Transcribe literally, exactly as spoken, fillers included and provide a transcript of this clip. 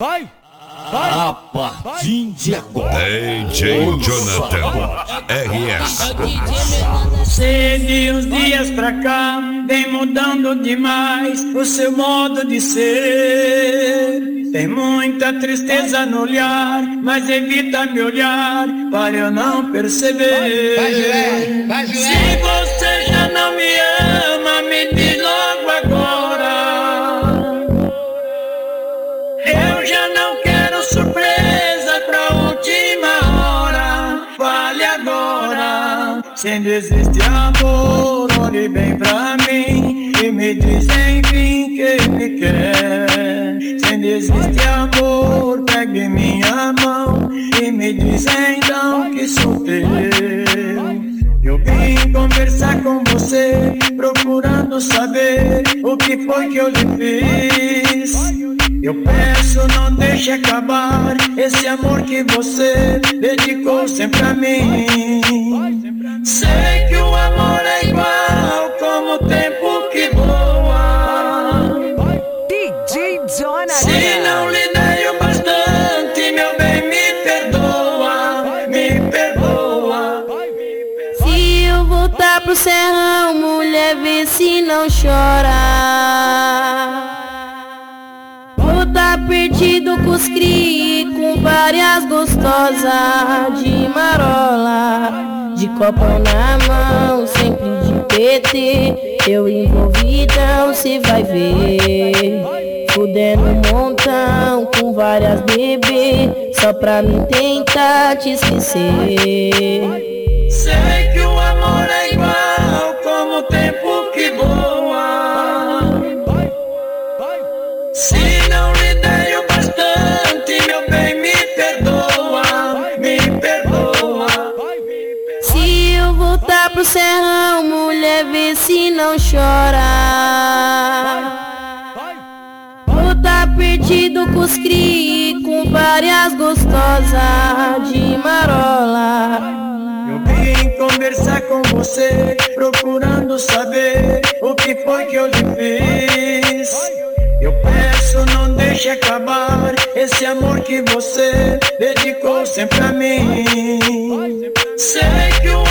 Vai! Vai! A partir de agora, D J Jonathan R S. Sei de uns dias pra cá vem mudando demais o seu modo de ser. Tem muita tristeza no olhar, mas evita me olhar para eu não perceber. Vai, Gilé, vai, Gilé. Se você já não me ama, me diz logo agora. Eu já não quero surpresa pra última hora. Fale agora. Se não existe amor, olhe bem pra mim e me diz enfim que me quer. Se não existe amor, pegue minha mão e me diz então que sou teu. Eu vim conversar com você, procurando saber o que foi que eu lhe fiz. Eu peço, não deixe acabar esse amor que você dedicou sempre a mim. Sei que o amor é igual como o tempo que voa. D J Jonathan. Se não lhe dei o bastante, meu bem, me perdoa, me perdoa. Se eu voltar pro serrão, mulher, vê se não chora. Vou tá perdido com os cri, com várias gostosas de marola, de copão na mão, sempre de P T. Eu envolvidão, cê vai ver, fudendo um montão com várias bebê, só pra mim tentar te esquecer. Sei que o amor é igual como o tempo que voa. Se não lhe dei o bastante, meu bem, me perdoa, me perdoa. Se eu voltar pro serrão, mulher, vê se não chora. Vou tá perdido com os cri, com várias gostosas de marola. Eu vim conversar com você, procurando saber o que foi que eu lhe fiz. Eu peço, não deixe acabar esse amor que você dedicou sempre a mim. Sei que o